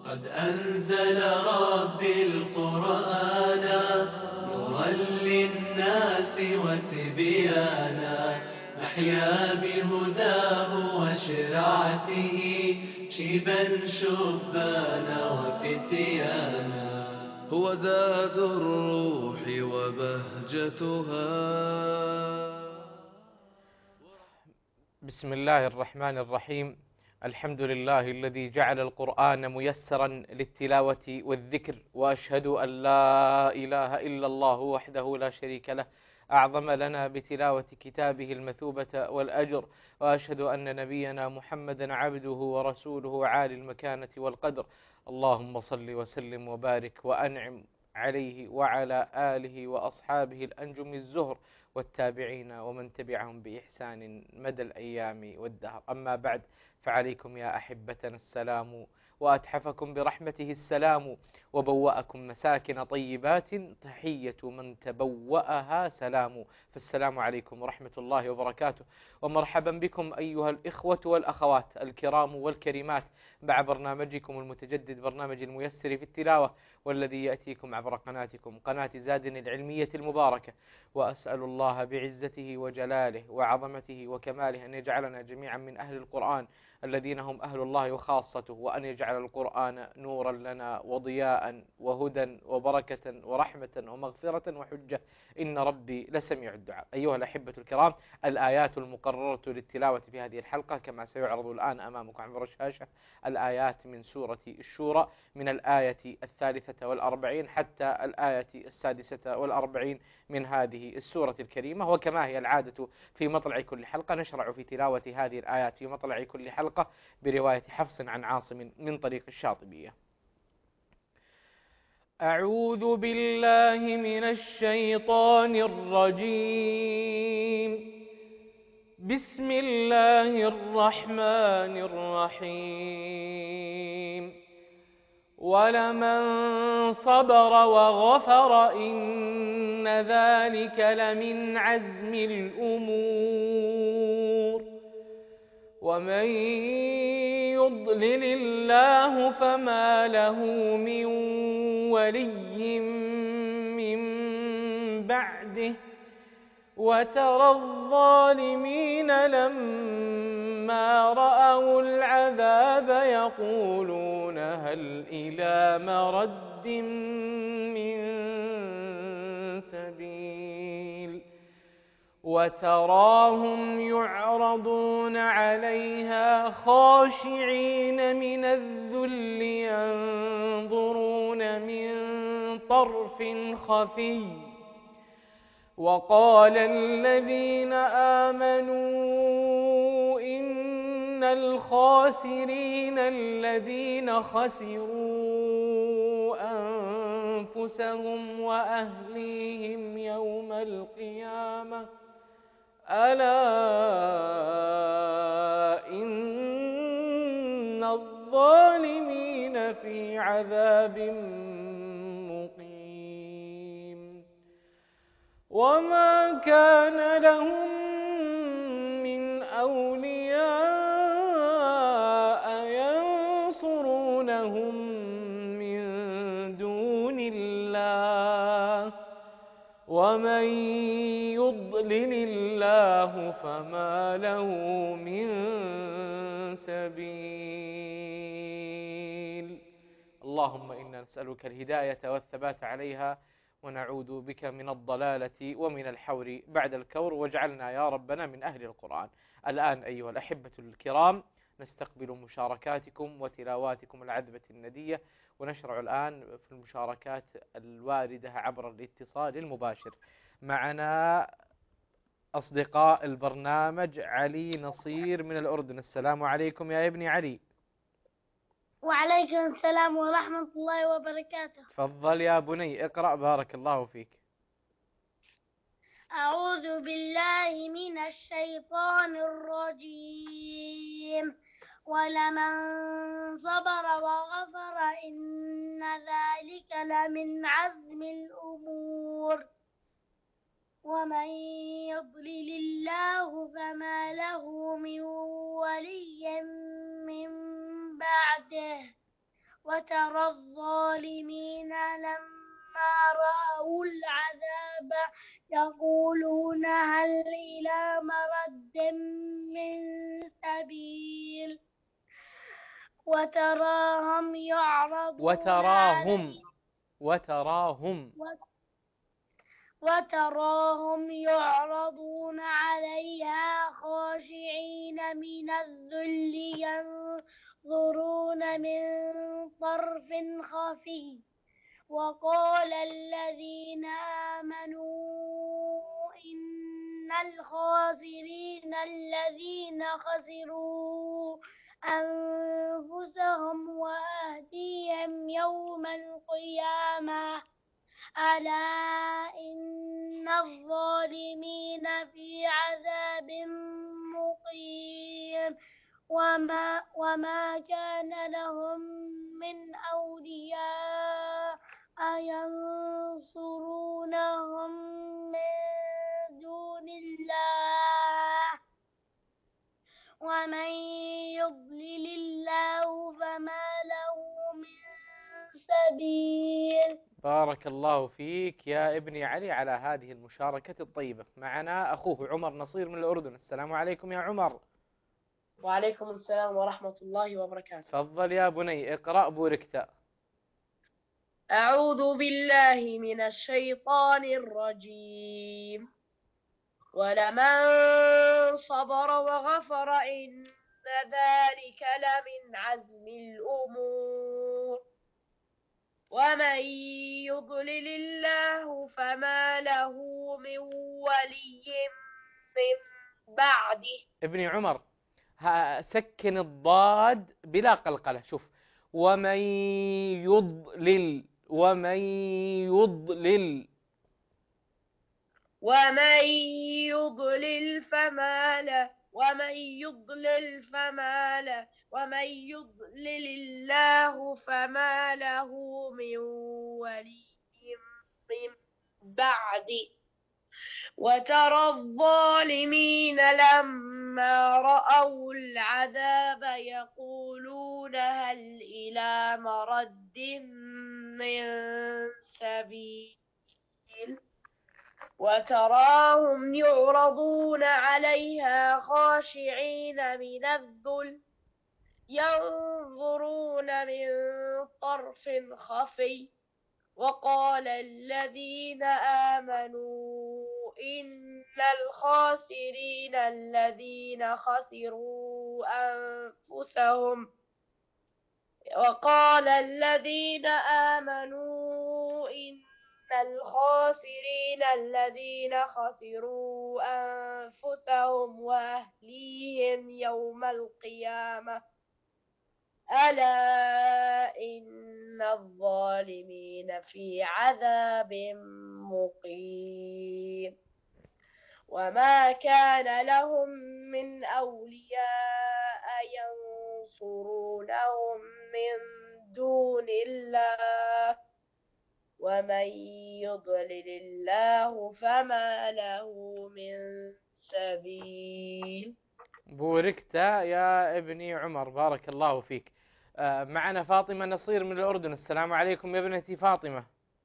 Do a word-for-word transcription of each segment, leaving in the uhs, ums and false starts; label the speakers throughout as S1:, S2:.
S1: قد أنزل ربي القرآن نورا للناس وتبيانا، نحيا بهداه وشرعته شيبا شبانا وفتيانا. هو زاد الروح وبهجتها.
S2: بسم الله الرحمن الرحيم. الحمد لله الذي جعل القرآن ميسرا للتلاوة والذكر، وأشهد أن لا إله إلا الله وحده لا شريك له أعظم لنا بتلاوة كتابه المثوبة والأجر، وأشهد أن نبينا محمدا عبده ورسوله عالي المكانة والقدر. اللهم صل وسلم وبارك وأنعم عليه وعلى آله وأصحابه الأنجم الزهر والتابعين ومن تبعهم بإحسان مدى الأيام والدهر. أما بعد، فعليكم يا أحبتنا السلام، وأتحفكم برحمته السلام، وبوأكم مساكن طيبات تحية من تبوأها سلام. فالسلام عليكم ورحمة الله وبركاته، ومرحبا بكم أيها الإخوة والأخوات الكرام والكريمات مع برنامجكم المتجدد، برنامج الميسر في التلاوة، والذي يأتيكم عبر قناتكم قناة زاد العلمية المباركة. وأسأل الله بعزته وجلاله وعظمته وكماله أن يجعلنا جميعا من أهل القرآن الذين هم أهل الله وخاصته، وأن يجعل القرآن نورا لنا وضياء وهدى وبركة ورحمة ومغفرة وحجة، إن ربي لسميع الدعاء. أيها الأحبة الكرام، الآيات المقررة للتلاوة في هذه الحلقة كما سيعرض الآن أمامكم عبر الشاشة، الآيات من سورة الشورى، من الآية الثالثة والأربعين حتى الآية السادسة والأربعين من هذه السورة الكريمة. وكما هي العادة في مطلع كل حلقة، نشرع في تلاوة هذه الآيات في مطلع كل حلقة برواية حفص عن عاصم من طريق الشاطبية. أعوذ بالله من الشيطان الرجيم. بسم الله الرحمن الرحيم. ولمن صبر وغفر إن ذلك لمن عزم الأمور. ومن يضلل الله فما له من ولي من بعده، وترى الظالمين لما رأوا العذاب يقولون هل إلى مرد من سبيل. وتراهم يعرضون عليها خاشعين من الذل ينظرون من طرف خفي. وقال الذين آمنوا إن الخاسرين الذين خسروا أنفسهم وأهليهم يوم القيامة ألا إن الظالمين في عذاب مقيم. وما كان لهم من أولياء ينصرونهم من دون الله، ومن يضلل الله فما له من سبيل. اللهم إنا نسألك الهداية والثبات عليها، ونعوذ بك من الضلالة ومن الحور بعد الكور، واجعلنا يا ربنا من أهل القرآن. الآن أيها الأحبة الكرام، نستقبل مشاركاتكم وتلاواتكم العذبة الندية، ونشرع الآن في المشاركات الواردة عبر الاتصال المباشر. معنا أصدقاء البرنامج علي نصير من الأردن. السلام عليكم يا ابني علي.
S3: وعليكم السلام ورحمة الله وبركاته.
S2: تفضل يا بني، اقرأ بارك الله فيك.
S3: أعوذ بالله من الشيطان الرجيم. ولمن صبر وغفر إن ذلك لمن عزم الأمور. ومن يضلل الله فما له من ولي من بعده، وترى الظالمين لما رأوا العذاب يقولون هل إلى مرد من سبيل وتراهم يعرضون
S2: وتراهم
S3: عليه
S2: وتراهم
S3: وتراهم يعرضون عليها خاشعين من الذل ينظرون من طرف خفي وقال الذين آمنوا إن الخاسرين الذين خسروا أنفسهم وأهليهم يوم القيامة ألا إن الظالمين في عذاب مقيم وما, وما كان لهم من أولياء ينصرونهم من دون الله ومن يضلل الله فما له من سبيل.
S2: بارك الله فيك يا ابني علي على هذه المشاركة الطيبة. معنا أخوه عمر نصير من الأردن. السلام عليكم يا عمر.
S4: وعليكم السلام ورحمة الله وبركاته.
S2: تفضل يا بني، اقرأ بوركتا.
S4: أعوذ بالله من الشيطان الرجيم. ولمن صبر وغفر إن ذلك لمن عزم الأمور ومن يضلل الله فما له من ولي من بعده.
S2: ابني عمر، سكن الضاد بلا قلقلة. شوف، ومن يضلل ومن يضلل
S4: ومن يضلل فما له ومن يضلل فما له ومن يضلل الله فما له من ولي من بعده. وترى الظالمين لما رأوا العذاب يقولون هل إلى مرد من سبيل وتراهم يعرضون عليها خاشعين من الذل ينظرون من طرف خفي وقال الذين آمنوا إن الخاسرين الذين خسروا أنفسهم وقال الذين آمنوا إن الخاسرين الذين خسروا أنفسهم وأهليهم يوم القيامة ألا إن الظالمين في عذاب مقيم وما كان لهم من أولياء ينصرونهم من دون الله ومن يضلل الله فما له من سبيل.
S2: بوركت يا ابني عمر، بارك الله فيك. معنا فاطمة نصير من الأردن. السلام عليكم يا ابنتي فاطمة.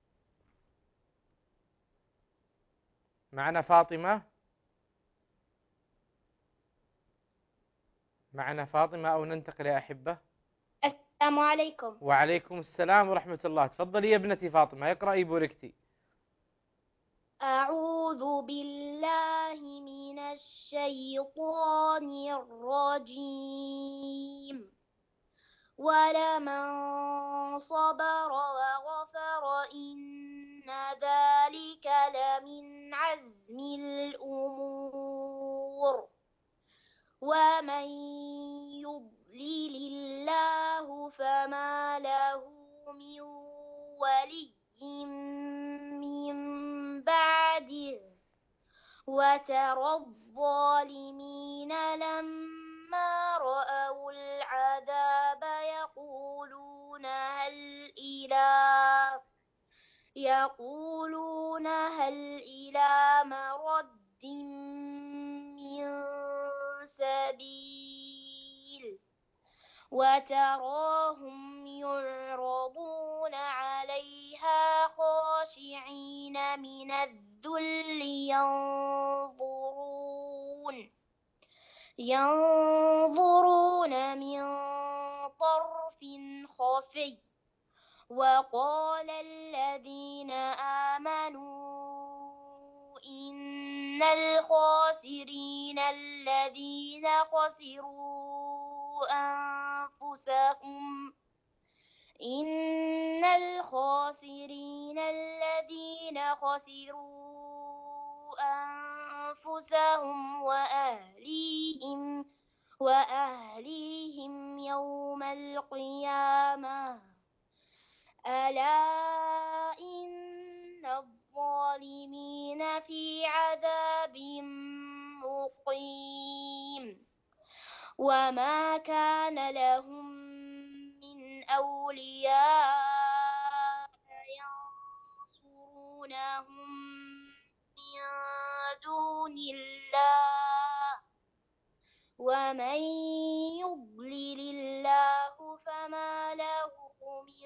S2: معنا فاطمة معنا فاطمة أو ننتقل يا أحبة.
S3: السلام عليكم.
S2: وعليكم السلام ورحمة الله. تفضلي يا ابنتي فاطمة، اقرأي بوركتي.
S3: أعوذ بالله من الشيطان الرجيم. ولمن صبر وغفر إن ذلك لمن عزم الأمور ومن يضلل الله فما له من ولي من بعده. وترى الظالمين لما رأوا العذاب يقولون هل إلى يقولون هل إلى مرد من سبيل وتراهم يعرضون من الذل ينظرون ينظرون من طرف خفي وقال الذين آمنوا إن الخاسرين الذين خسروا أنفسهم إن الخاسرين الذين خسروا أنفسهم وأهليهم وأهليهم يوم القيامة ألا إن الظالمين في عذاب مقيم وما كان لهم من أولياء ينصرونهم من دون الله ومن يضلل الله فما له من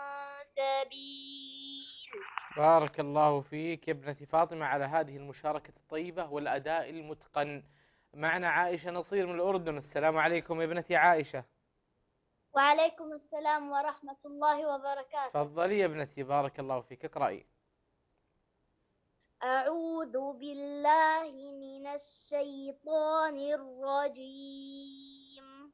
S3: سبيل.
S2: بارك الله فيك يا ابنتي فاطمة على هذه المشاركة الطيبة والأداء المتقن. معنا عائشة نصير من الأردن. السلام عليكم يا ابنتي عائشة.
S3: وعليكم السلام ورحمة الله وبركاته.
S2: تفضلي يا ابنتي بارك الله فيك اقرأي.
S3: أعوذ بالله من الشيطان الرجيم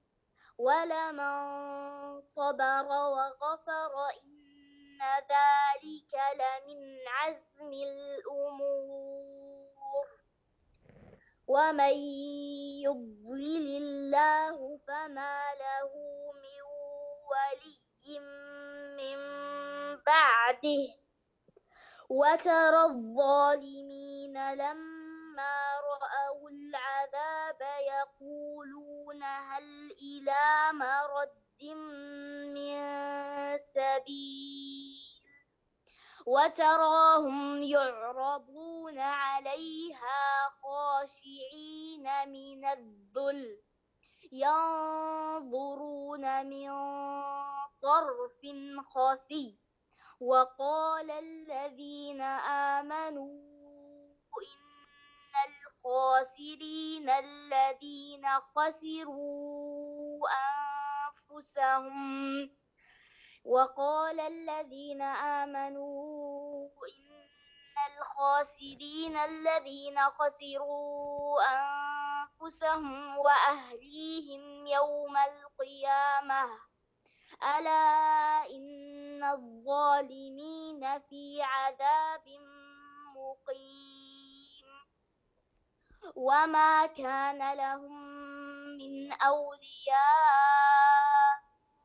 S3: ولمن صبر وغفر إن ذلك لمن عزم الأمور ومن يضلل الله فما له من ولي من بعده وترى الظالمين لما رأوا العذاب يقولون هل إلى مرد من سبيل وتراهم يعرضون عليها خاشعين من الذل ينظرون من طرف خفي وقال الذين آمنوا إن الخاسرين الذين خسروا أنفسهم وقال الذين آمنوا إن الخاسرين الذين خسروا أنفسهم وأهليهم يوم القيامة ألا إن الظالمين في عذاب مقيم وما كان لهم من أولياء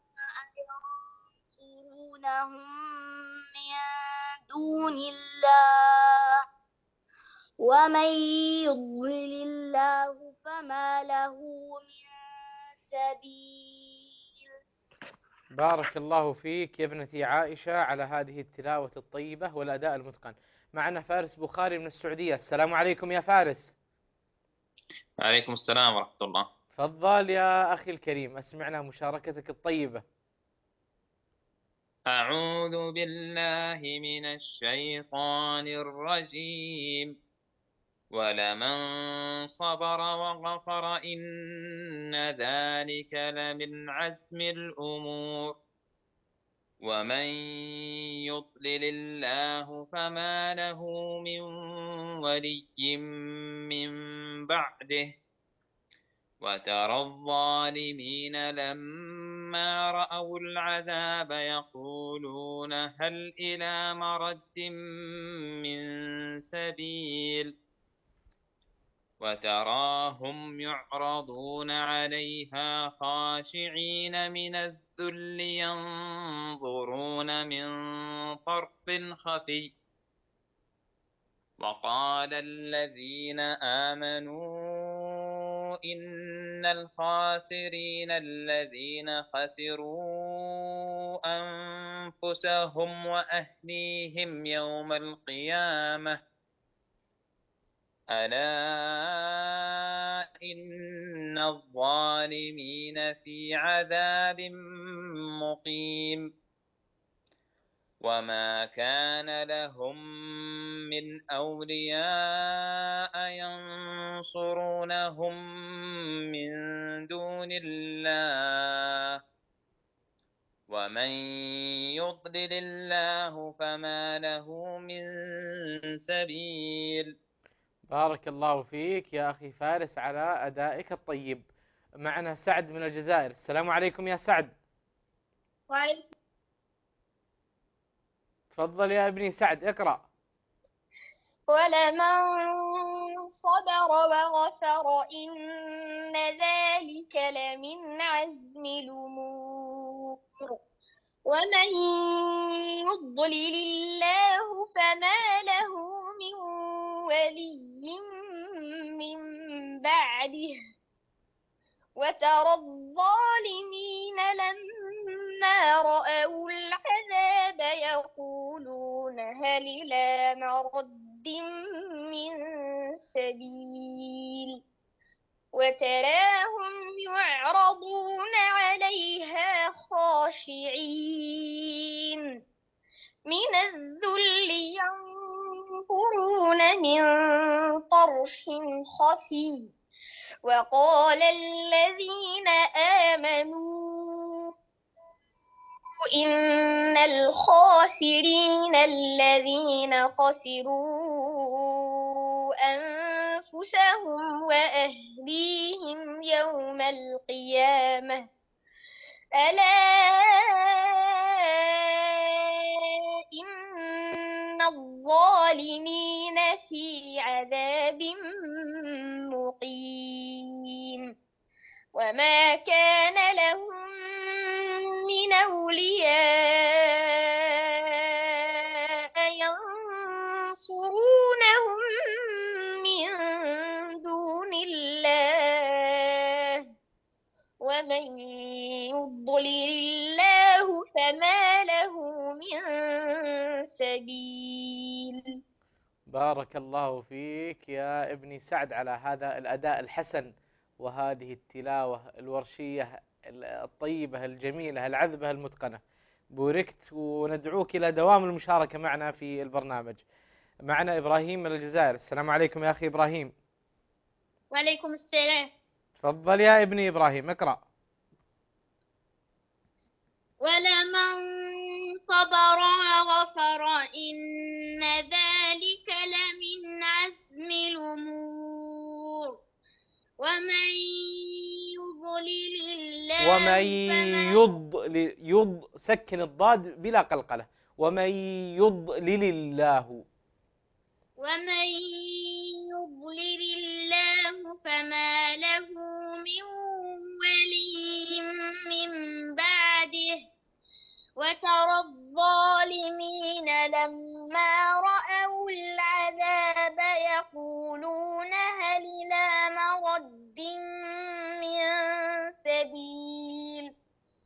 S3: ينصرونهم من دون الله ومن يضلل الله فما له من سبيل.
S2: بارك الله فيك يا ابنتي عائشة على هذه التلاوة الطيبة والأداء المتقن. معنا فارس بخاري من السعودية. السلام عليكم يا فارس.
S5: وعليكم السلام ورحمة الله.
S2: تفضل يا أخي الكريم أسمعنا مشاركتك الطيبة.
S5: أعوذ بالله من الشيطان الرجيم ولمن صبر وغفر إن ذلك لمن عزم الأمور ومن يضلل الله فما له من ولي من بعده وترى الظالمين لما رأوا العذاب يقولون هل إلى مرد من سبيل وتراهم يعرضون عليها خاشعين من الذل ينظرون من طرف خفي وقال الذين آمنوا إن الخاسرين الذين خسروا أنفسهم وأهليهم يوم القيامة ألا إن الظالمين في عذاب مقيم وما كان لهم من أولياء ينصرونهم من دون الله ومن يضلل الله فما له من سبيل.
S2: بارك الله فيك يا أخي فارس على أدائك الطيب. معنا سعد من الجزائر. السلام عليكم يا سعد.
S3: وعليكم.
S2: تفضل يا ابني سعد اقرأ.
S3: ولمن صبر وغفر إن ذلك لمن عزم الأمور ومن يضلل الله فما له من ولي من بعده وترى الظالمين لما رأوا العذاب يقولون هل إلى مرد من سبيل وتراهم يعرضون عليها خاشعين من الذل ينظرون من طرف خفي وقال الذين آمنوا إن الخاسرين الذين خسروا أنفسهم وأهليهم يوم القيامة ألا إن الظالمين في عذاب مقيم وما كان لهم من أولياء ينصرونهم من دون الله ومن يضلل الله فما له من سبيل.
S2: بارك الله فيك يا ابني سعد على هذا الأداء الحسن وهذه التلاوة الورشية الطيبة الجميلة العذبة المتقنة. بوركت وندعوك إلى دوام المشاركة معنا في البرنامج. معنا إبراهيم من الجزائر. السلام عليكم يا أخي إبراهيم.
S3: وعليكم السلام.
S2: تفضل يا ابني إبراهيم اقرأ.
S3: ولمن صبر وغفر إن ذلك لمن عزم الأمور ومن يضلل الله
S2: ومن
S3: فما
S2: يضلل يض سكن الضاد بلا قلقلة. ومن يضلل الله
S3: ومن يضلل الله فما له من ولي من بعده وترى الظالمين لما رأوا العذاب يقولون هل إلى مرد من سبيل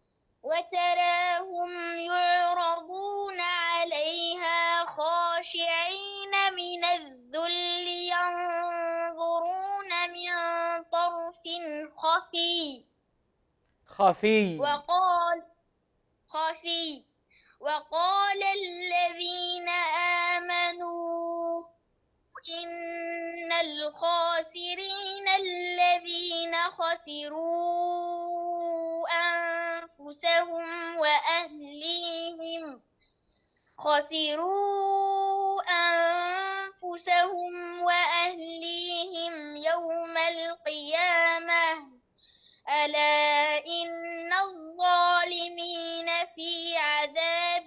S3: وتراهم يعرضون عليها خاشعين من الذل ينظرون من طرف خفي
S2: خفي
S3: وقال خفي وقال الذين آمنوا إن الخاسرين الذين خسروا أنفسهم وأهليهم خسروا أنفسهم وأهليهم يوم القيامة ألا إن الظالمين في عذاب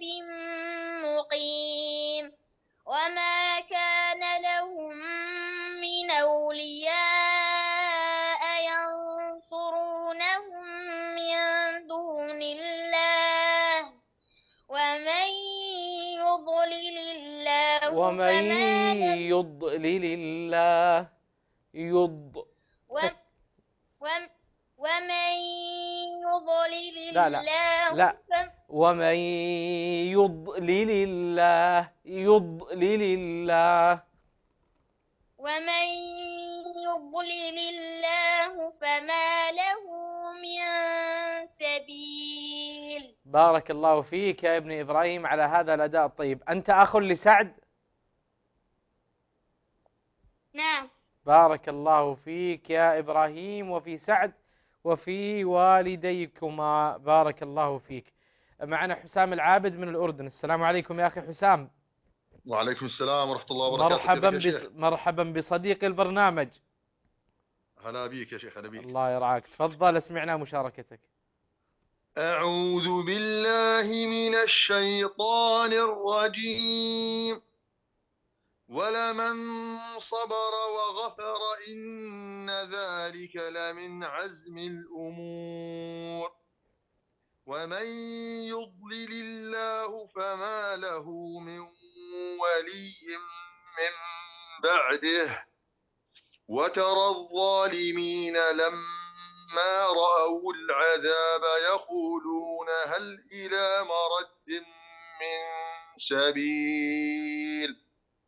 S3: مقيم وما كان لهم من أولياء ينصرونهم من دون الله ومن يضلل الله
S2: ومن
S3: فما له
S2: يضلل الله يض
S3: وم- وم- ومن يضلل
S2: لا لا
S3: الله
S2: لا
S3: فما
S2: ومن يضلل الله يضلل الله
S3: ومن يضلل الله فما له من سبيل.
S2: بارك الله فيك يا ابن إبراهيم على هذا الأداء الطيب. أنت أخ لسعد؟
S3: نعم.
S2: بارك الله فيك يا إبراهيم وفي سعد وفي والديكما، بارك الله فيك. معنا حسام العابد من الأردن. السلام عليكم يا أخي حسام.
S6: وعليكم السلام ورحمة الله وبركاته.
S2: مرحبا
S6: كيفك يا
S2: بص...
S6: شيخ؟
S2: مرحبا بصديق البرنامج.
S6: هلا بيك يا شيخ، هلا بيك.
S2: الله يرعاك، تفضل اسمعنا مشاركتك.
S6: أعوذ بالله من الشيطان الرجيم. ولمن صبر وغفر إن ذلك لمن عزم الأمور. ومن يضلل الله فما له من ولي من بعده. وترى الظالمين لما رأوا العذاب يقولون هل إلى مرد من سبيل.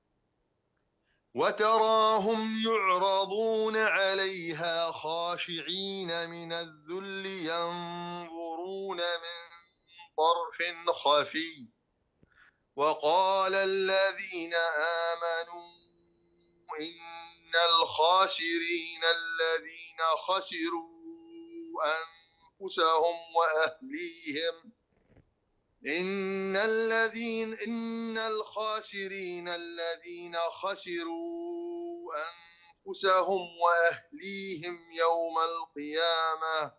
S6: وتراهم يعرضون عليها خاشعين من الذل ينظرون من طرف خفي. وقال الذين آمنوا إن الخاسرين الذين خسروا أنفسهم وأهليهم إن الذين إن الخاسرين الذين خسروا أنفسهم وأهليهم يوم القيامة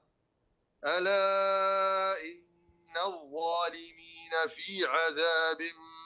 S6: ألا إن الظالمين في عذاب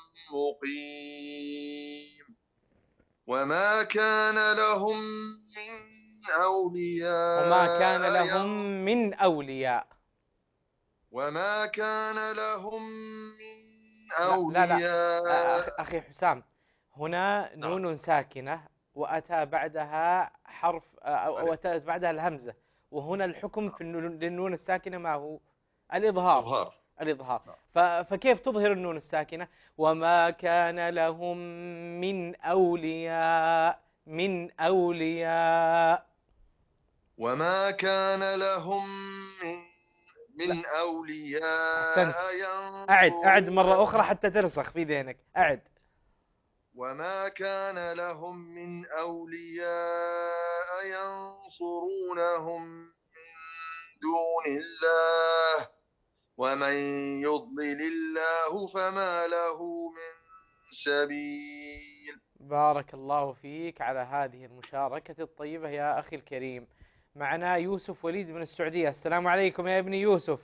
S6: مقيم. وما كان لهم من أولياء
S2: وما كان لهم من أولياء
S6: وما كان لهم من
S2: لا لا لا
S6: أولياء
S2: أخ- أخي حسام، هنا
S6: نعم.
S2: نون ساكنة وأتى بعدها حرف أو أو
S6: ألف.
S2: أتت بعدها الهمزة، وهنا الحكم في النون- للنون الساكنة ما هو؟ الإظهار.
S6: إظهار.
S2: الإظهار.
S6: نعم.
S2: ف- فكيف تظهر النون الساكنة؟ وما كان لهم من أولياء، من أولياء.
S6: وما كان لهم من
S2: لا.
S6: من أولياء
S2: أحسنت. أعد أعد مرة أخرى
S6: ينصرونهم.
S2: حتى ترسخ في ذهنك. أعد.
S6: وما كان لهم من أولياء ينصرونهم من دون الله ومن يضلل الله فما له من سبيل.
S2: بارك الله فيك على هذه المشاركة الطيبة يا أخي الكريم. معنا يوسف وليد من السعودية. السلام عليكم يا ابني يوسف.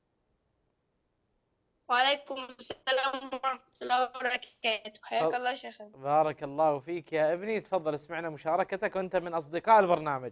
S3: وعليكم السلام ورحمة الله وبركاته. حياك
S2: تفضل.
S3: الله شيخنا.
S2: بارك الله فيك يا ابني، تفضل اسمعنا مشاركتك وأنت من أصدقاء البرنامج.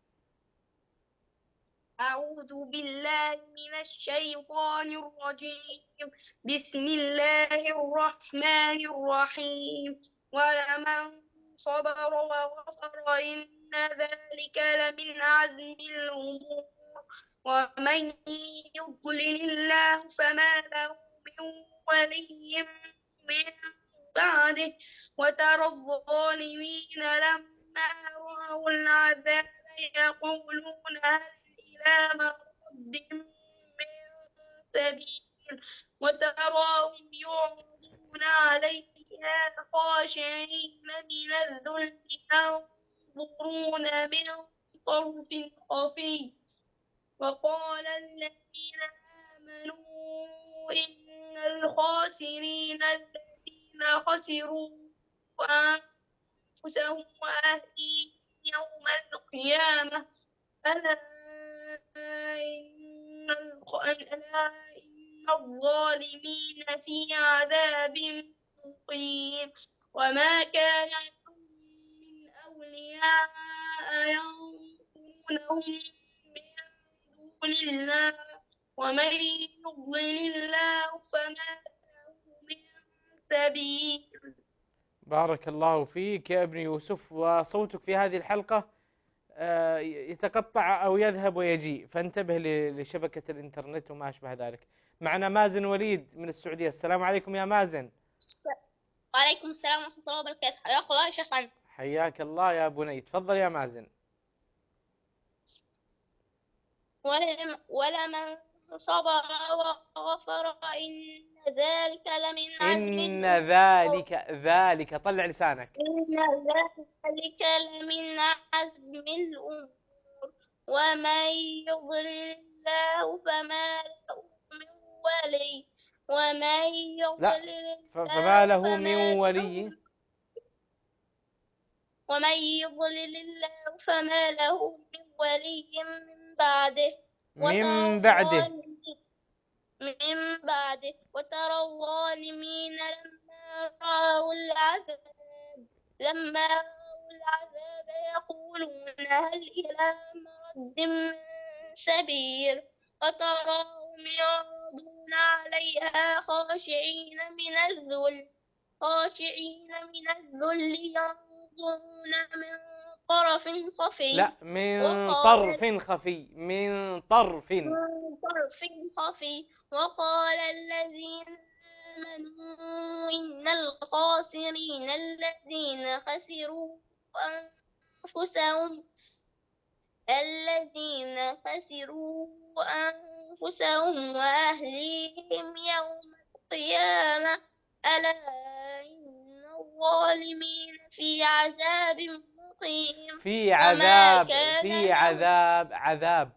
S3: أعوذ بالله من الشيطان الرجيم. بسم الله الرحمن الرحيم. ولمن صبر وغفر إن ذلك لمن عزم الأمور. ومن يضلل الله فما له من ولي من بعده. وترى الظالمين لما رأوا العذاب يقولون هل إلى مرد من سبيل. وتراهم يعرضون عليها خاشعين من الذل ينظرون من طرف خفي. وقال الذين آمنوا إن الخاسرين الذين خسروا أنفسهم وأهليهم يوم القيامة ألا إن ألا إن الظالمين في عذاب مقيم. وما كان لهم من أولياء ينصرونهم من دون الله ومن يضلل الله فما له من سبيل.
S2: بارك الله فيك يا ابن يوسف، وصوتك في هذه الحلقة آه، يتقطع أو يذهب ويجيء، فانتبه ل- لشبكة الإنترنت وما أشبه ذلك. معنا مازن وليد من السعودية. السلام عليكم يا مازن.
S3: وعليكم السلام ورحمة الله وبركاته. حياك الله يا شيخنا.
S2: حياك الله يا بني، تفضل يا مازن.
S3: ولم- ولمن صبر وغفر إن ذلك لمن عزم
S2: إن
S3: الأمور
S2: ذلك ذلك طلع لسانك.
S3: إن ذلك لمن عزم الأمور ومن يضلل الله فما له من ولي ومن يضلل
S2: ف- فما
S3: الله
S2: له
S3: فما
S2: من
S3: له
S2: ولي
S3: ومن يضلل الله فما له من ولي من بعده وترى
S2: من بعده.
S3: الظالمين من بعده وترى الظالمين لما رأوا العذاب لما رأوا العذاب يقولون هل إلى مرد من سبيل وتراهم يعرضون عليها خاشعين من الذل خاشعين من الذل ينظرون من طرف خفي
S2: لا، من
S3: وقال
S2: طرف خفي، من طرف.
S3: من طرف خفي وقال الذين آمنوا إن الخاسرين الذين خسروا أنفسهم الذين خسروا أنفسهم وأهليهم يوم القيامة ألا إن الظالمين في عذاب مقيم
S2: في
S3: وما
S2: عذاب،
S3: كان
S2: في
S3: لهم
S2: عذاب، عذاب.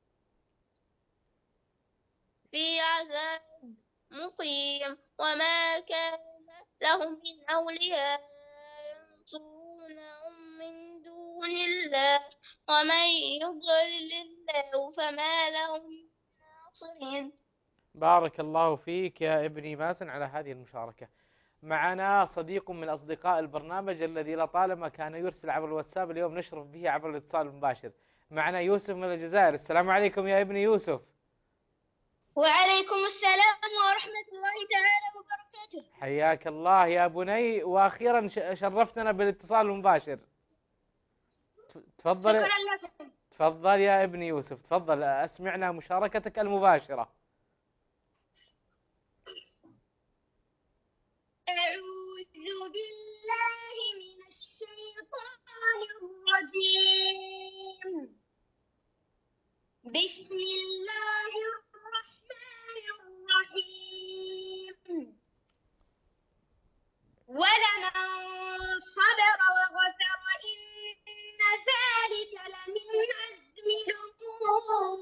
S3: في عذاب مقيم وما كان لهم من أولياء ينصرونهم من دون الله ومن يضلل الله فما له من ناصرين.
S2: بارك الله فيك يا ابني مازن على هذه المشاركة. معنا صديق من أصدقاء البرنامج الذي لطالما كان يرسل عبر الواتساب، اليوم نشرف به عبر الاتصال المباشر. معنا يوسف من الجزائر. السلام عليكم يا ابني يوسف.
S3: وعليكم السلام ورحمة الله تعالى وبركاته.
S2: حياك الله يا بني، وأخيرا ش- شرفتنا بالاتصال المباشر. تفضل.
S3: شكرا لكم.
S2: تفضل يا ابني يوسف، تفضل أسمعنا مشاركتك المباشرة.
S3: أعوذ بالله من الشيطان الرجيم. بسم الله الرحمن الرحيم. ولمن صبر وغفر إن ذلك لمن عزم الأمور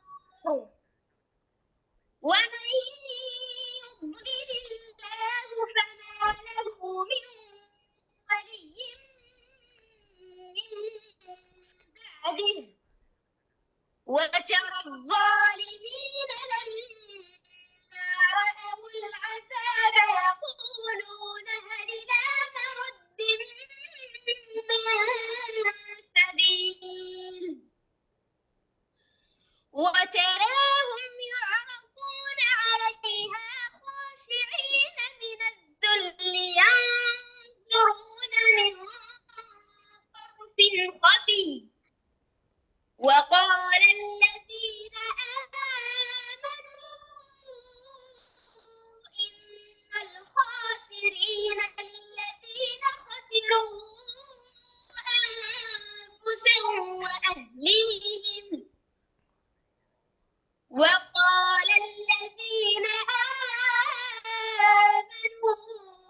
S3: ومن يضلل الله فما له من ولي من بعده وترى الظالمين لما رأوا العذاب يقولون هل إلى مرد من سبيل وتراهم يعرضون عليها خاشعين من الذل ينظرون من طرف خفي وقال الذين آمنوا إن الخاسرين الذين خسروا أنفسهم وأهليهم وقال الذين آمنوا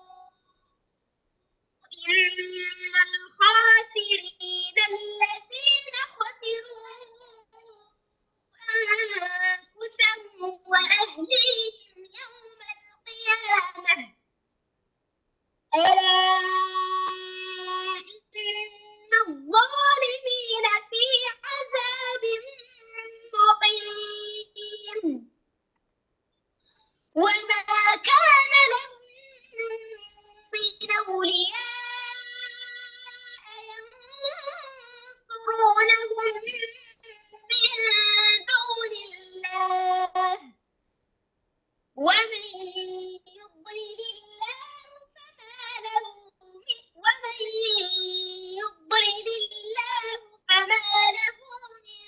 S3: إن الخاسرين الذين خسروا أنفسهم وأهليهم يوم القيامة ألا إن الظالمين في عذاب مقيم وما كان لهم من أولياء ينصرونهم من دون الله ومن يضلل الله فما له من ومن يضلل الله فما له من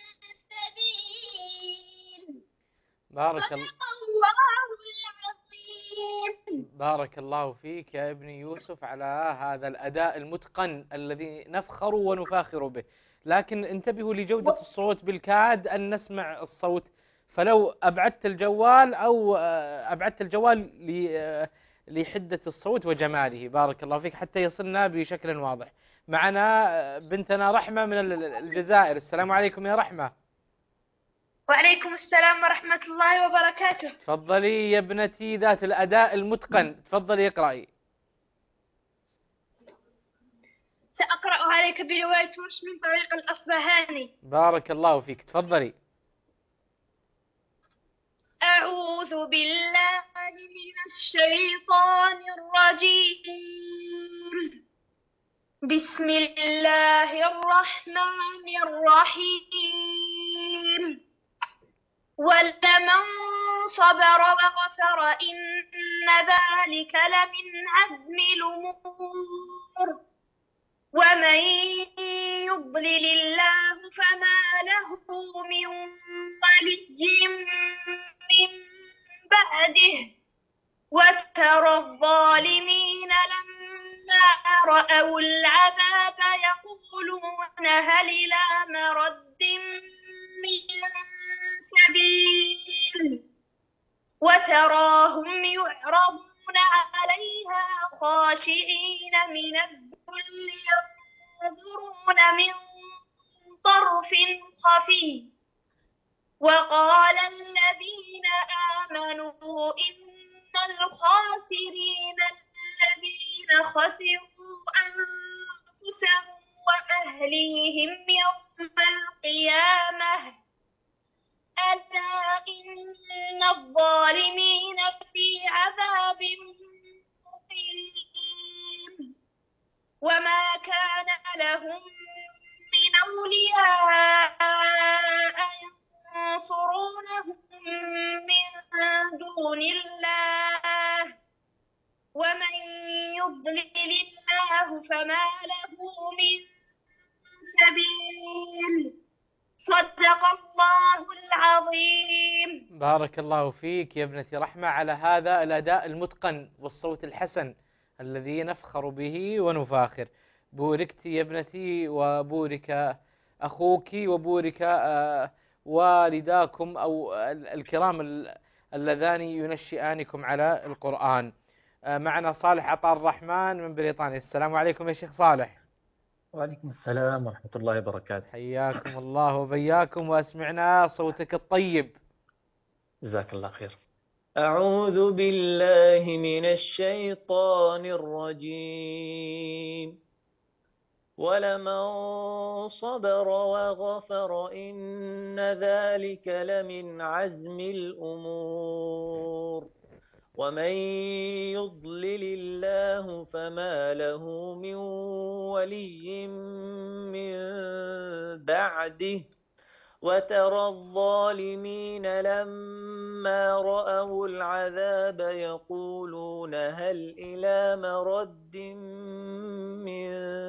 S3: سبيل.
S2: بارك الله.
S3: صدق الله العظيم.
S2: بارك الله فيك يا ابني يوسف على هذا الأداء المتقن الذي نفخر ونفاخر به، لكن انتبهوا لجودة الصوت، بالكاد أن نسمع الصوت فلو أبعدت الجوال أو آه، أبعدت الجوال ل- آه، لحدة الصوت وجماله. بارك الله فيك حتى يصلنا بشكل واضح. معنا آه، بنتنا رحمة من ال- الجزائر. السلام عليكم يا رحمة.
S3: وعليكم السلام ورحمة الله وبركاته.
S2: تفضلي يا ابنتي ذات الأداء المتقن، تفضلي اقرأي.
S3: سأقرأ عليك برواية ورش من طريق الأصبهاني.
S2: بارك الله فيك، تفضلي.
S3: أعوذ بالله من الشيطان الرجيم. بسم الله الرحمن الرحيم. ولمن صبر وغفر إن ذلك لمن عزم الأمور. ومن يضلل الله فما له من ولي من بعده. وترى الظالمين لما رأوا العذاب يقولون هل إلى مرد من سبيل. وتراهم يعرضون عليها خاشعين من الذل ينظرون من طرف خفي. وقال الذين آمنوا إن الخاسرين الذين خسروا أنفسهم وأهليهم يوم القيامة ألا إن الظالمين في عذاب مقيم. وما كان لهم من أولياء ينصرونهم من دون الله. ومن يضلل الله فما له من سبيل. صدق الله العظيم.
S2: بارك الله فيك يا ابنتي رحمة على هذا الأداء المتقن والصوت الحسن الذي نفخر به ونفاخر. بوركت يا ابنتي وبورك أخوك وبورك آه، والداكم أو ال- الكرام ال- اللذان ينشئانكم على القرآن. آه، معنا صالح عطاء الرحمن من بريطانيا. السلام عليكم يا شيخ صالح.
S7: وعليكم السلام ورحمة الله وبركاته.
S2: حياكم الله وبياكم وأسمعنا صوتك الطيب.
S7: جزاك الله خير. أعوذ بالله من الشيطان الرجيم. ولمن صبر وغفر إن ذلك لمن عزم الأمور. ومن يضلل الله فما له من ولي من بعده. وترى الظالمين لما رأوا العذاب يقولون هل إلى مرد من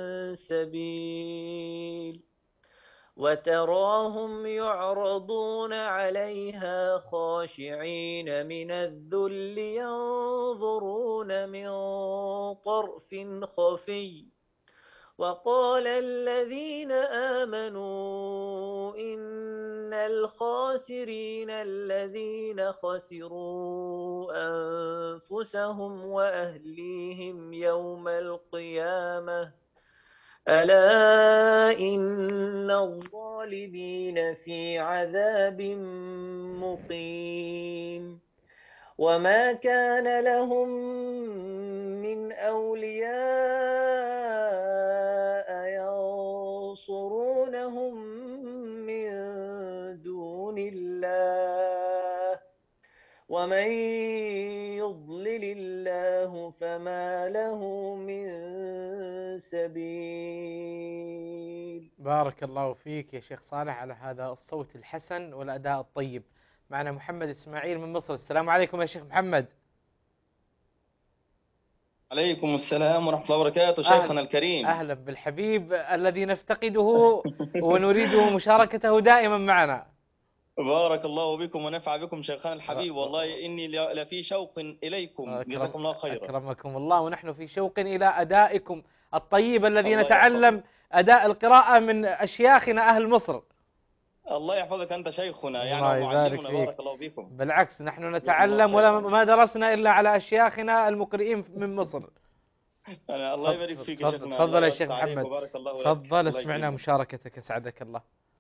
S7: سبيل. وتراهم يعرضون عليها خاشعين من الذل ينظرون من طرف خفي. وقال الذين آمنوا إن الخاسرين الذين خسروا أنفسهم وأهليهم يوم القيامة ألا إن الظالمين في عذاب مقيم. وما كان لهم من أولياء ينصرونهم من دون الله. ومن يضلل الله فما له من سبيل.
S2: بارك الله فيك يا شيخ صالح على هذا الصوت الحسن والأداء الطيب. معنا محمد إسماعيل من مصر. السلام عليكم يا شيخ محمد.
S8: عليكم السلام ورحمة الله وبركاته
S2: أهل
S8: شيخنا الكريم.
S2: أهلا بالحبيب الذي نفتقده ونريد مشاركته دائما معنا.
S8: بارك الله بكم ونفع بكم شيخنا الحبيب. والله إني لفي شوق إليكم.
S2: أكرم
S8: جزاكم الله خيرا.
S2: أكرمكم الله ونحن في شوق إلى أدائكم الطيب الذي
S8: الله
S2: نتعلم
S8: يحفظك.
S2: أداء القراءة من أشياخنا أهل مصر.
S8: الله يحفظك، أنت شيخنا يعني
S2: الله يبارك
S8: ومعلمنا،
S2: فيك.
S8: بارك الله فيكم.
S2: بالعكس نحن
S8: جزاكم الله
S2: نتعلم ولا
S8: خيرا.
S2: ما درسنا إلا على أشياخنا المقرئين من مصر.
S8: أنا الله يبارك فيك يا
S2: تفضل
S8: شيخنا،
S2: تفضل
S8: الله
S2: يا
S8: يوسع
S2: شيخ
S8: عليك
S2: محمد.
S8: وبارك الله لك.
S2: تفضل
S8: الله
S2: اسمعنا
S8: يكرمك.
S2: مشاركتك أسعدك الله.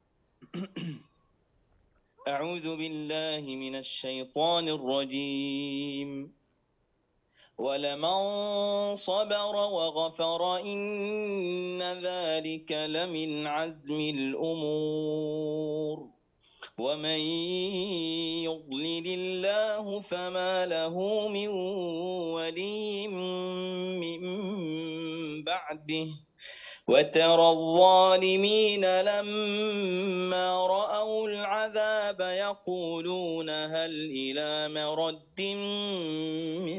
S8: أعوذ بالله من الشيطان الرجيم. ولمن صبر وغفر إن ذلك لمن عزم الأمور. ومن يضلل الله فما له من ولي من بعده. وترى الظالمين لما رأوا العذاب يقولون هل إلى مرد من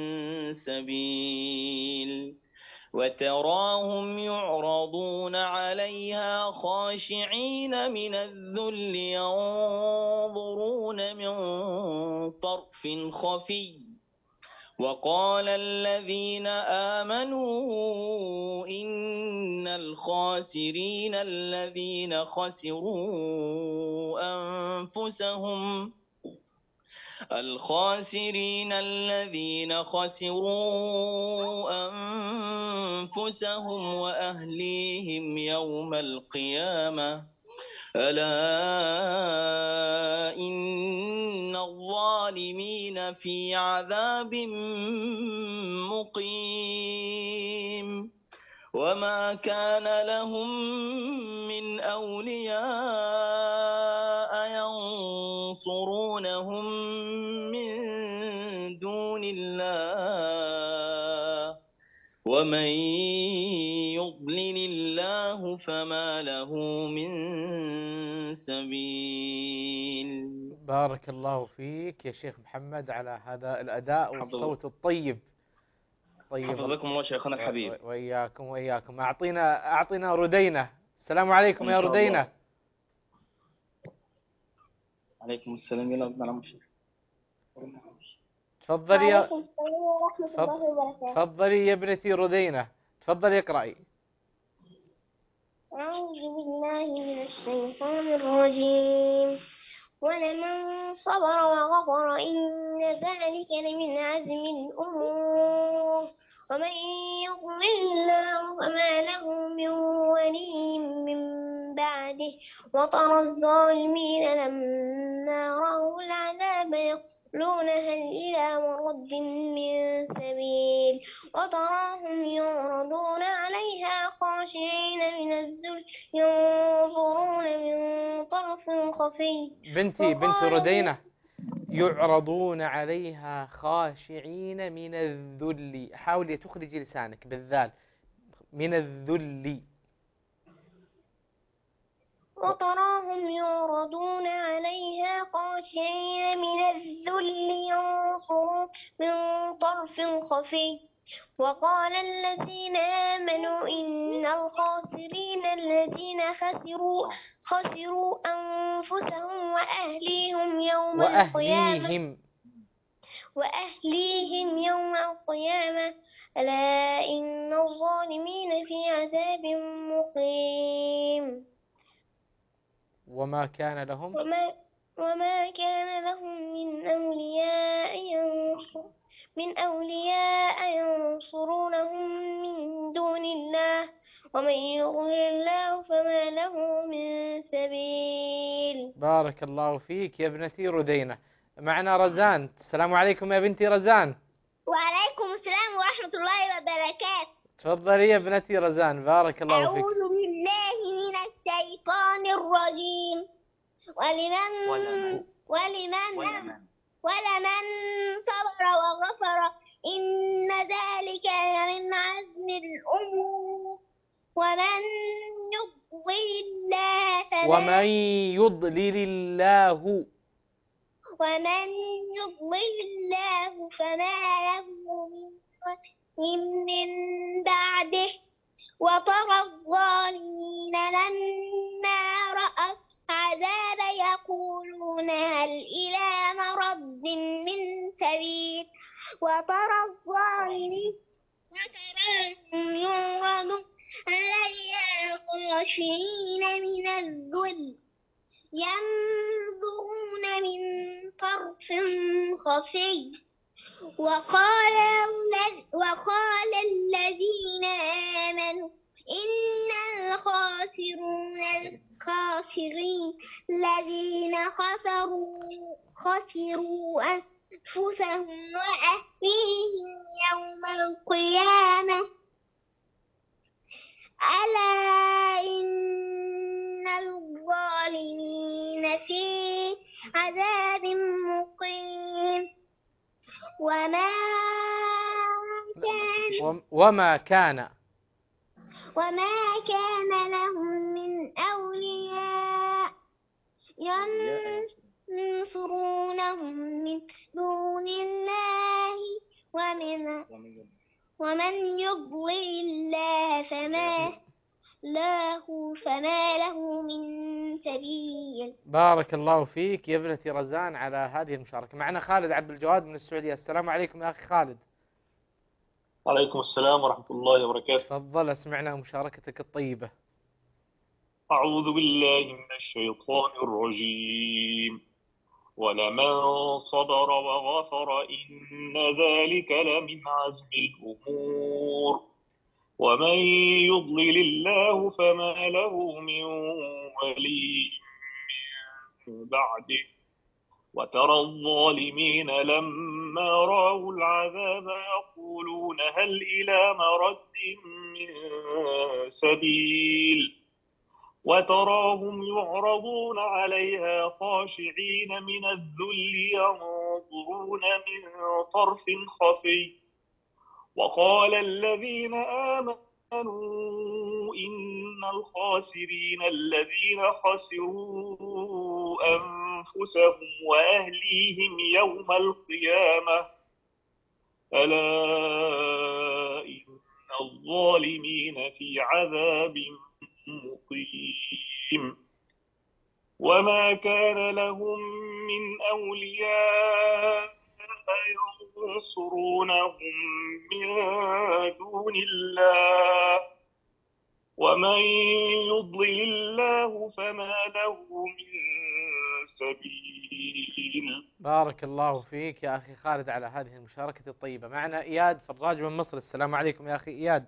S8: سبيل. وتراهم يعرضون عليها خاشعين من الذل ينظرون من طرف خفي. وقال الذين آمنوا إن الخاسرين الذين خسروا أنفسهم الخاسرين الذين خسروا أنفسهم وأهليهم يوم القيامة. ألا إن الظالمين في عذاب مقيم. وما كان لهم من أولياء ينصرونهم من دون الله. ومن يضلل الله فما له من سبيل.
S2: بارك الله فيك يا شيخ محمد على هذا الأداء والصوت الطيب. طيب
S8: حفظكم الله شيخنا الحبيب.
S2: وإياكم وإياكم. أعطينا أعطينا ردينة. السلام عليكم يا ردينة.
S8: عليكم السلام يا رب.
S2: تفضلي يا
S3: وعليكم السلام ورحمة الله وبركاته.
S2: تفضلي يا ابنتي ردينة، تفضلي اقرأي.
S3: أعوذ بالله من الشيطان الرجيم. ولمن صبر وغفر إن ذلك لمن عزم الأمور. ومن يضلل الله فما له من ولي من بعده. وترى الظالمين لما رأوا العذاب يقولون هل إلى مرد من سبيل. وتراهم يعرضون عليها خاشعين من الذل ينظرون من طرف خفي.
S2: بنتي بنت ردينة، يعرضون عليها خاشعين من الذل. حاولي تخرجي لسانك بالذال. من الذل.
S3: وتراهم يعرضون عليها خاشعين من الذل ينظرون من طرف خفي. وقال الذين آمنوا إن الخاسرين الذين خسروا خسروا أنفسهم وأهليهم يوم القيامة
S2: وأهليهم
S3: وأهليهم يوم القيامة. ألا إن الظالمين في عذاب مقيم.
S2: وما كان لهم
S3: وما, وما كان لهم من أولياء ينصر من أولياء ينصرونهم من دون الله. ومن يضلل الله فما له من سبيل.
S2: بارك الله فيك يا ابنتي ردينة. معنا رزان. السلام عليكم يا بنتي رزان.
S3: وعليكم السلام ورحمة الله وبركاته.
S2: تفضلي يا ابنتي رزان. بارك الله فيك.
S3: أعوذ بالله من الشيطان الرجيم. ولمن ولمن ولمن, ولمن. ولمن صبر وغفر إن ذلك لمن عزم الأمور. ومن يضلل الله فما
S2: ومن يضلل الله
S3: ومن يضلل الله فما له من من بعده. وترى الظالمين لما رأوا العذاب يقولون هل إلى مرد من سبيل. وترى الظالمين وتراهم يعرضون عليها خاشعين من الذل ينظرون من طرف خفي وقال الذ- وقال الذين آمنوا إن الخاسرون الخاسرين الذين خسروا خسروا أنفسهم وأهليهم يوم القيامة ألا إن الظالمين في عذاب مقيم وما كان
S2: وم- وما كان
S3: وما كان لهم من أولياء ينصرونهم من دون الله ومن ومن يضلل الله فما له فما له من سبيل.
S2: بارك الله فيك يا ابنتي رزان على هذه المشاركة. معنا خالد عبد الجواد من السعودية. السلام عليكم يا أخي خالد.
S9: عليكم السلام ورحمة الله وبركاته.
S2: تفضل، أسمعنا مشاركتك الطيبة.
S9: أعوذ بالله من الشيطان الرجيم. ولمن صبر وغفر إن ذلك لمن عزم الأمور ومن يضلل الله فما له من ولي من بعده وترى الظالمين لما رأوا العذاب يقولون هل إلى مرد من سبيل وتراهم يعرضون عليها خاشعين من الذل ينظرون من طرف خفي وقال الذين آمنوا إن الخاسرين الذين خسروا أنفسهم وأهليهم يوم القيامة ألا إن الظالمين في عذاب مقيم وما كان لهم من أولياء ينصرونهم من دون الله ومن يضلل الله فما له من سبيل.
S2: بارك الله فيك يا أخي خالد على هذه المشاركة الطيبة. معنا إياد فراج من مصر. السلام عليكم يا أخي إياد.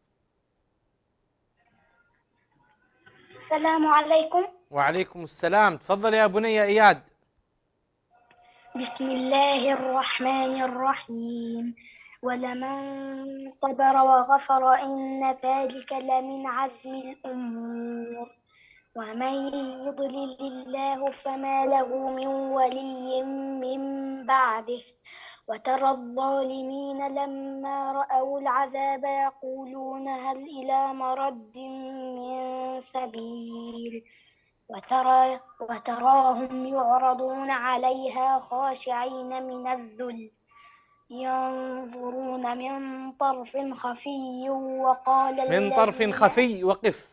S3: السلام عليكم.
S2: وعليكم السلام. تفضل يا بني إياد.
S3: بسم الله الرحمن الرحيم ولمن صبر وغفر إن ذلك لمن عزم الأمور ومن يضلل الله فما له من ولي من بعده وترى الظالمين لما رأوا العذاب يقولون هل إلى مرد من سبيل وترى وتراهم يعرضون عليها خاشعين من الذل ينظرون من طرف خفي وقال
S2: من طرف
S3: الذين
S2: خفي وقف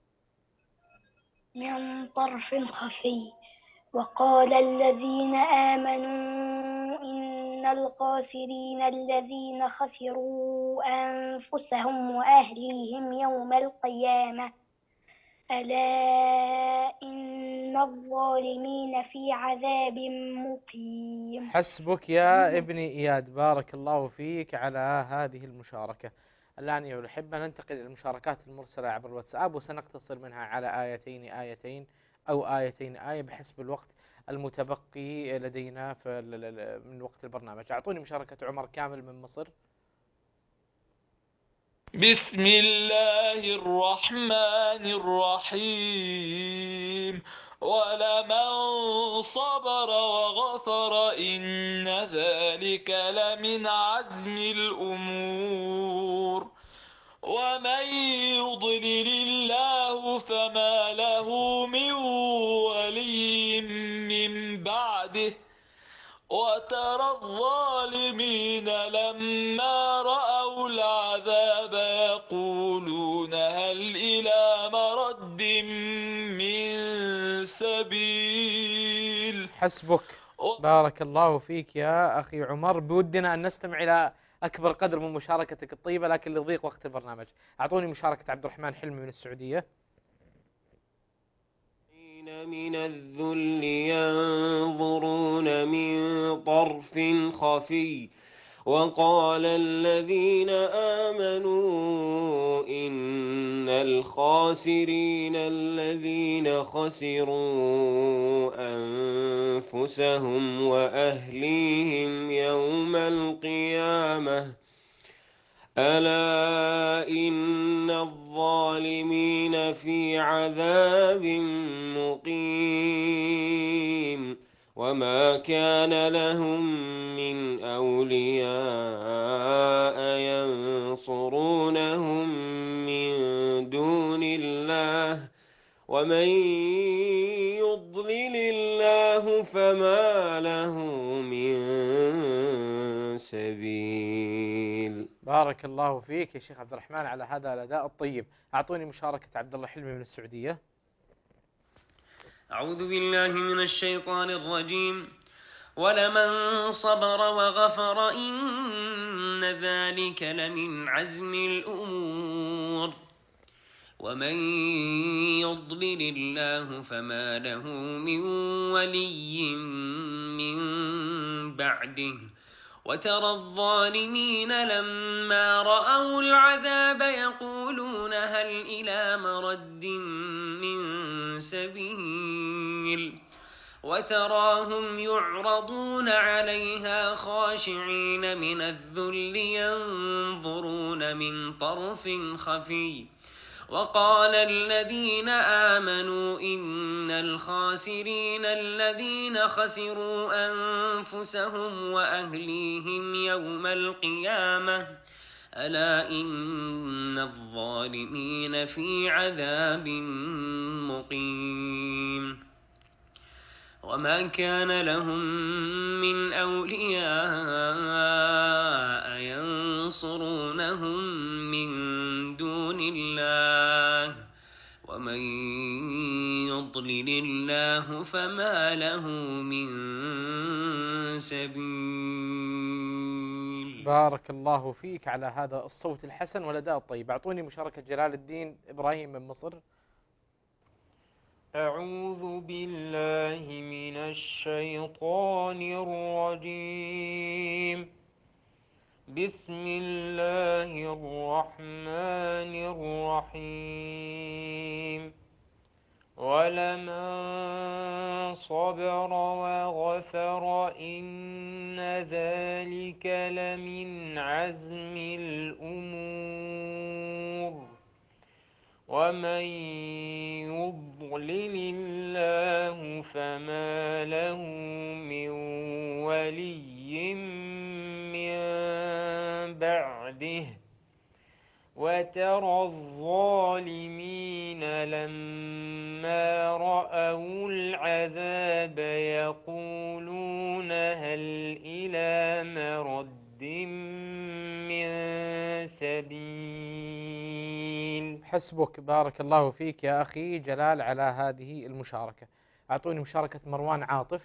S3: من طرف خفي وقال الذين آمنوا إن الخاسرين الذين خسروا أنفسهم وأهليهم يوم القيامة ألا إن الظالمين في عذاب مقيم.
S2: حسبك يا ابني إياد. بارك الله فيك على هذه المشاركة. الآن أيها الأحبة ننتقل إلى المشاركات المرسلة عبر الواتساب وسنقتصر منها على آيتين آيتين أو آيتين آية بحسب الوقت المتبقي لدينا في من وقت البرنامج. أعطوني مشاركة عمر كامل من مصر.
S10: بسم الله الرحمن الرحيم ولمن صبر وغفر إن ذلك لمن عزم الأمور ومن يضلل الله فما له من ولي من بعده وترى الظالمين لما رأوا العذاب يقولون هل إلى مرد من سبيل.
S2: حسبك. بارك الله فيك يا أخي عمر. بودنا أن نستمع إلى أكبر قدر من مشاركتك الطيبة لكن لضيق وقت البرنامج. أعطوني مشاركة عبد الرحمن حلمي من السعودية.
S11: من الذل ينظرون من طرف خفي وقال الذين آمنوا إن الخاسرين الذين خسروا أنفسهم وأهليهم يوم القيامة ألا إن الظالمين في عذاب مقيم وما كان لهم من أولياء ينصرونهم من دون الله ومن يضلل الله فما له من سبيل.
S2: بارك الله فيك يا شيخ عبد الرحمن على هذا الأداء الطيب. أعطوني مشاركة عبد الله حلمي من السعودية.
S11: أعوذ بالله من الشيطان الرجيم. ولمن صبر وغفر إن ذلك لمن عزم الأمور ومن يضلل الله فما له من ولي من بعده وترى الظالمين لما رأوا العذاب يقولون هل إلى مرد من سبيل وتراهم يعرضون عليها خاشعين من الذل ينظرون من طرف خفي وقال الذين آمنوا إن الخاسرين الذين خسروا أنفسهم وأهليهم يوم القيامة ألا إن الظالمين في عذاب مقيم وما كان لهم من أولياء ينصرونهم من دون الله ومن يضلل الله فما له من سبيل.
S2: بارك الله فيك على هذا الصوت الحسن والأداء الطيب. أعطوني مشاركة جلال الدين إبراهيم من مصر.
S12: أعوذ بالله من الشيطان الرجيم. بسم الله الرحمن الرحيم. ولمن صبر وغفر إن ذلك لمن عزم الأمور ومن يضلل الله فما له من ولي من بعده وترى الظالمين لما رأوا العذاب يقولون هل إلى مرد من سبيل.
S2: حسبك. بارك الله فيك يا أخي جلال على هذه المشاركة. أعطوني مشاركة مروان عاطف.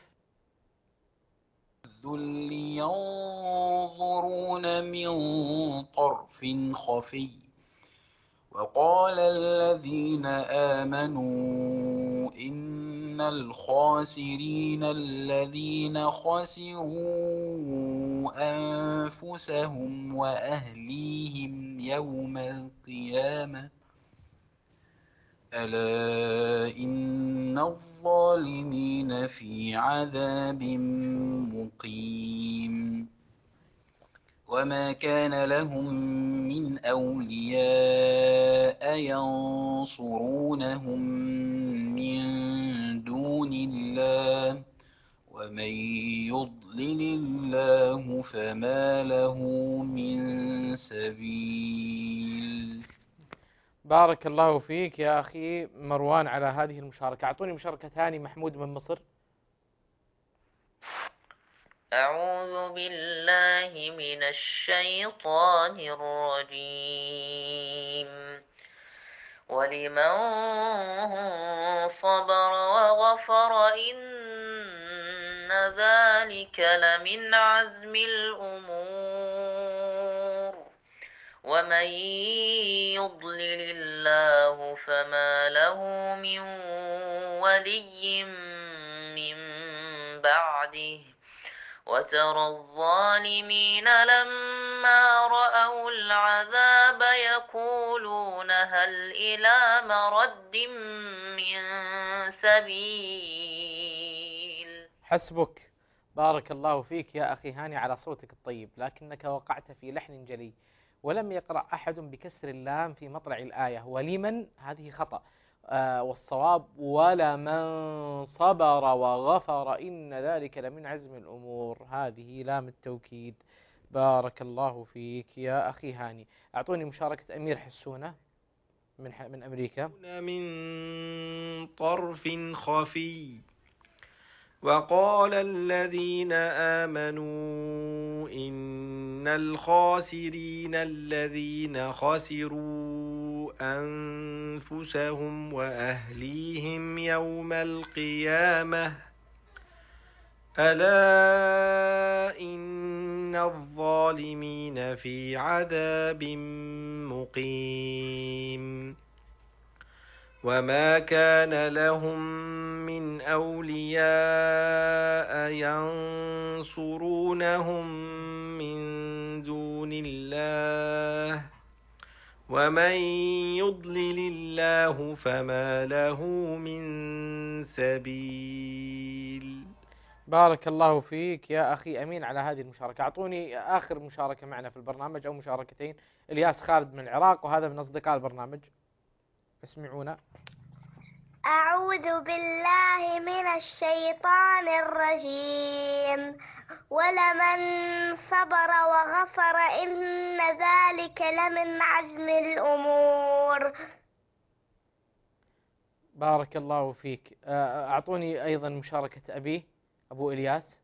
S13: الذل ينظرون من طرف خفي وقال الذين آمنوا إن الخاسرين الذين خسروا أنفسهم وأهليهم يوم القيامة ألا إن الظالمين في عذاب مقيم وما كان لهم من أولياء ينصرونهم من دون الله ومن يضلل الله فما له من سبيل.
S2: بارك الله فيك يا أخي مروان على هذه المشاركة. أعطوني مشاركة ثاني محمود من مصر.
S14: أعوذ بالله من الشيطان الرجيم. ولمن صبر وغفر إن ذلك لمن عزم الأمور ومن يضلل الله فما له من ولي من بعده وترى الظالمين لما رأوا العذاب يقولون هل إلى مرد من سبيل.
S2: حسبك. بارك الله فيك يا أخي هاني على صوتك الطيب، لكنك وقعت في لحن جلي، ولم يقرأ أحد بكسر اللام في مطلع الآية، ولمن هذه خطأ، آه والصواب ولمن صبر وغفر إن ذلك لمن عزم الأمور، هذه لام التوكيد. بارك الله فيك يا أخي هاني. أعطوني مشاركة أمير حسونة من من أمريكا.
S15: من طرف خفي. وقال الذين آمنوا إن الخاسرين الذين خسروا أنفسهم وأهليهم يوم القيامة ألا إن الظالمين في عذاب مقيم. وما كان لهم من أولياء ينصرونهم من دون الله ومن يضلل الله فما له من سبيل.
S2: بارك الله فيك يا أخي أمين على هذه المشاركة. أعطوني آخر مشاركة معنا في البرنامج أو مشاركتين. الياس خالد من العراق، وهذا من أصدقاء البرنامج. اسمعونا.
S3: أعوذ بالله من الشيطان الرجيم. ولمن صبر وغفر إن ذلك لمن عزم الأمور.
S2: بارك الله فيك. أعطوني أيضا مشاركة أبيه أبو إلياس.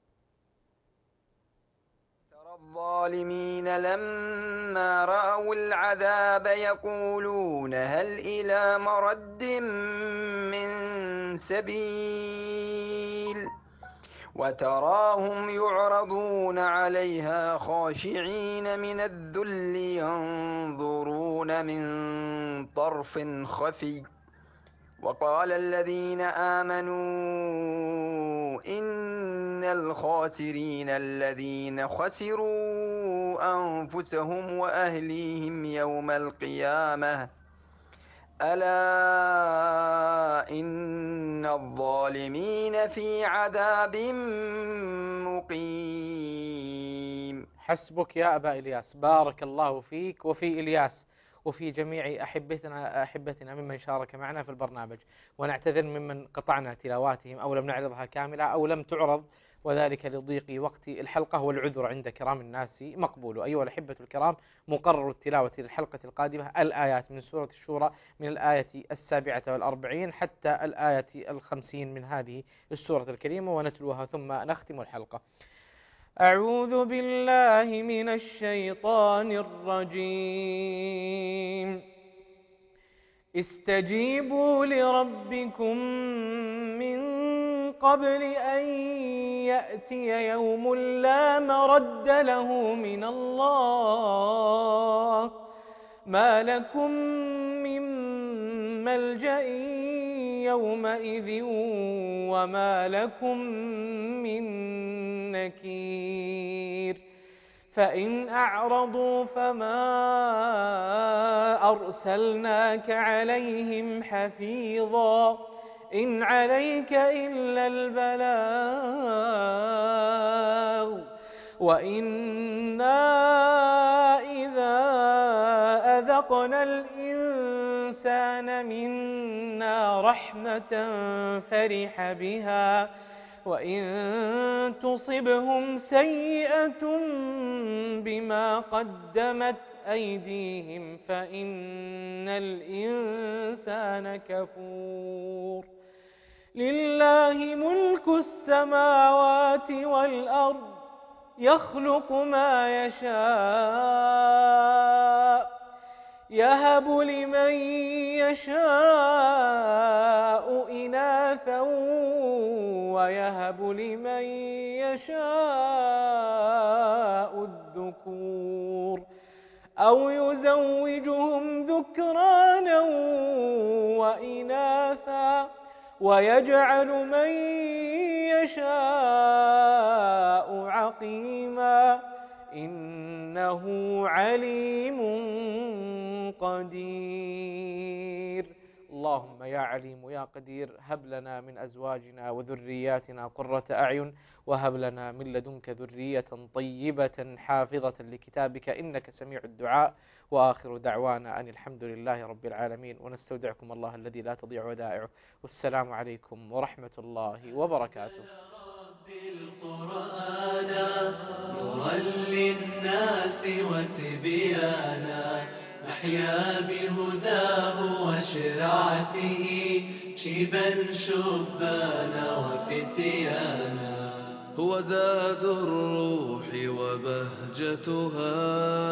S16: الظالمين لما رأوا العذاب يقولون هل إلى مرد من سبيل. وتراهم يعرضون عليها خاشعين من الذل ينظرون من طرف خفي. وقال الذين آمنوا إن الخاسرين الذين خسروا أنفسهم وأهليهم يوم القيامة ألا إن الظالمين في عذاب مقيم.
S2: حسبك يا أبا إلياس. بارك الله فيك وفي إلياس وفي جميع أحبتنا أحبتنا ممن شارك معنا في البرنامج، ونعتذر ممن قطعنا تلاواتهم أو لم نعرضها كاملة أو لم تعرض، وذلك لضيق وقت الحلقة، والعذر عند كرام الناس مقبول. أيها الأحبة الكرام، مقرر التلاوة للحلقة القادمة الآيات من سورة الشورى من الآية السابعة والأربعين حتى الآية الخمسين من هذه السورة الكريمة، ونتلوها ثم نختم الحلقة. أعوذ بالله من الشيطان الرجيم. استجيبوا لربكم من قبل أن يأتي يوم لا مرد له من الله ما لكم من ملجأ يومئذ وما لكم من نكير. فإن أعرضوا فما أرسلناك عليهم حفيظا إن عليك إلا البلاغ وإنا إذا أذقنا الإنسان منا رحمة فرح بها وإن تصبهم سيئة بما قدمت أيديهم فإن الإنسان كفور. لله ملك السماوات والأرض يخلق ما يشاء يهب لمن يشاء إناثا ويهب لمن يشاء الذكور أو يزوجهم ذكرانا وإناثا
S12: ويجعل من يشاء عقيما إنه عليم قدير. اللهم يا عليم يا قدير هب لنا من أزواجنا وذرياتنا قرة أعين وهب لنا من لدنك ذرية طيبة حافظة لكتابك إنك سميع الدعاء. وآخر دعوانا أن الحمد لله رب العالمين، ونستودعكم الله الذي لا تضيع ودائعه، والسلام عليكم ورحمة الله وبركاته.
S1: القرآن نورا للناس وتبيانا نحيا بهداه وشرعته شيبا شبانا وفتيانا.
S17: هو زاد الروح وبهجتها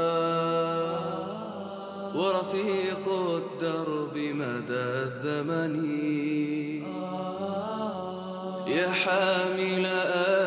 S17: ورفيق الدرب مدى الزمن يا حامل